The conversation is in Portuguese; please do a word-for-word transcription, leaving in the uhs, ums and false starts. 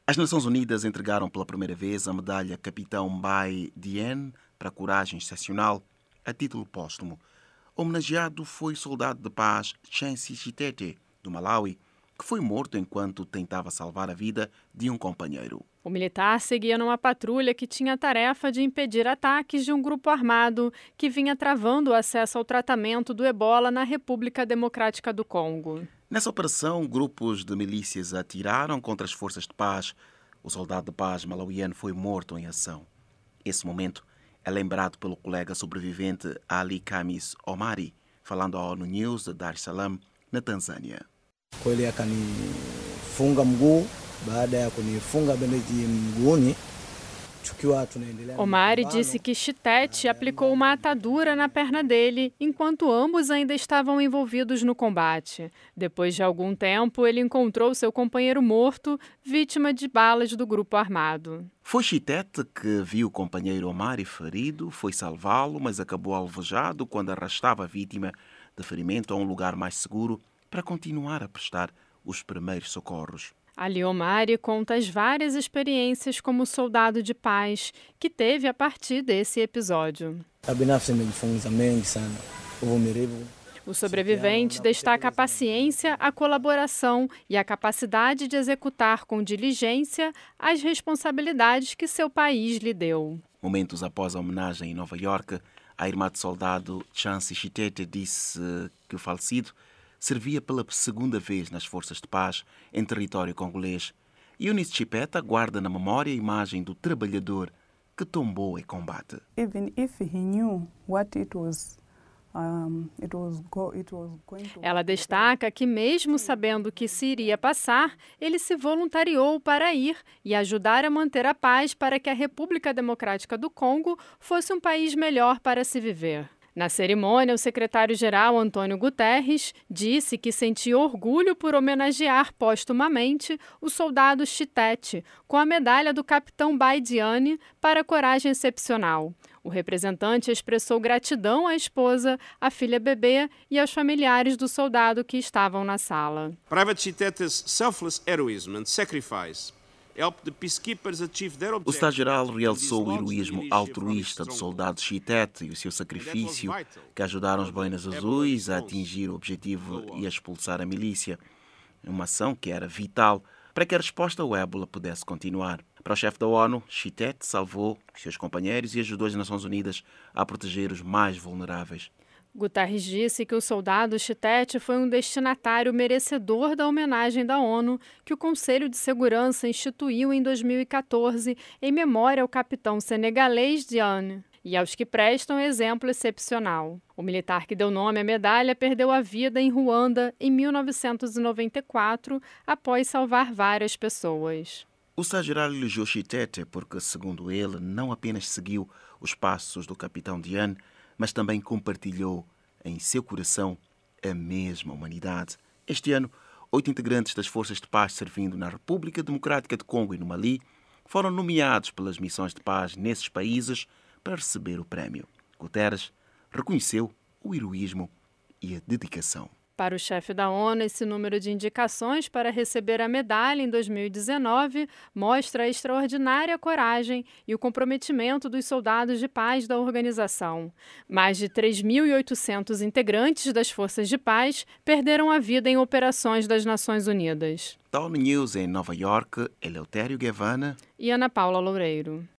As Nações Unidas entregaram pela primeira vez a medalha Capitão Mbai Diène para a coragem excepcional a título póstumo. Homenageado foi o soldado de paz Chansi Chitete, do Malawi, que foi morto enquanto tentava salvar a vida de um companheiro. O militar seguia numa patrulha que tinha a tarefa de impedir ataques de um grupo armado que vinha travando o acesso ao tratamento do ebola na República Democrática do Congo. Nessa operação, grupos de milícias atiraram contra as forças de paz. O soldado de paz malauiano foi morto em ação. Esse momento é lembrado pelo colega sobrevivente Ali Khamis Omari, falando à ONU News de Dar es Salaam, na Tanzânia. Kweli akanifunga mguu baada ya kunifunga bendeji mguuni. Omari disse que Chitete aplicou uma atadura na perna dele enquanto ambos ainda estavam envolvidos no combate. Depois de algum tempo, ele encontrou seu companheiro morto, vítima de balas do grupo armado. Foi Chitete que viu o companheiro Omari ferido, foi salvá-lo, mas acabou alvejado quando arrastava a vítima de ferimento a um lugar mais seguro para continuar a prestar os primeiros socorros. Ali Omari conta as várias experiências como soldado de paz que teve a partir desse episódio. O sobrevivente destaca a paciência, a colaboração e a capacidade de executar com diligência as responsabilidades que seu país lhe deu. Momentos após a homenagem em Nova Iorque, a irmã de soldado Chansi Chitete disse que o falecido servia pela segunda vez nas forças de paz em território congolês. Eunice Chipeta guarda na memória a imagem do trabalhador que tombou em combate. Even if he knew what it was, um, it was go, it was going to... Ela destaca que, mesmo sabendo que se iria passar, ele se voluntariou para ir e ajudar a manter a paz para que a República Democrática do Congo fosse um país melhor para se viver. Na cerimônia, o secretário-geral Antônio Guterres disse que sentia orgulho por homenagear póstumamente o soldado Chitete com a medalha do Capitão Mbai Diène para a coragem excepcional. O representante expressou gratidão à esposa, à filha bebê e aos familiares do soldado que estavam na sala. Private Chitete's selfless heroism and sacrifice. O Estado-Geral realçou o heroísmo altruísta do soldado Chitete e o seu sacrifício que ajudaram os Boinas Azuis a atingir o objetivo e a expulsar a milícia. Uma ação que era vital para que a resposta ao ébola pudesse continuar. Para o chefe da ONU, Chitete salvou os seus companheiros e ajudou as Nações Unidas a proteger os mais vulneráveis. Guterres disse que o soldado Chitete foi um destinatário merecedor da homenagem da ONU que o Conselho de Segurança instituiu em dois mil e quatorze em memória ao capitão senegalês Diène e aos que prestam exemplo excepcional. O militar que deu nome à medalha perdeu a vida em Ruanda em mil novecentos e noventa e quatro após salvar várias pessoas. O Estado-Geral elogiou Chitete porque, segundo ele, não apenas seguiu os passos do capitão Diène, mas também compartilhou em seu coração a mesma humanidade. Este ano, oito integrantes das forças de paz servindo na República Democrática do Congo e no Mali foram nomeados pelas missões de paz nesses países para receber o prémio. Guterres reconheceu o heroísmo e a dedicação. Para o chefe da ONU, esse número de indicações para receber a medalha em dois mil e dezenove mostra a extraordinária coragem e o comprometimento dos soldados de paz da organização. Mais de três mil e oitocentos integrantes das forças de paz perderam a vida em operações das Nações Unidas. Da ONU News em Nova Iorque, Eleutério Guevara e Ana Paula Loureiro.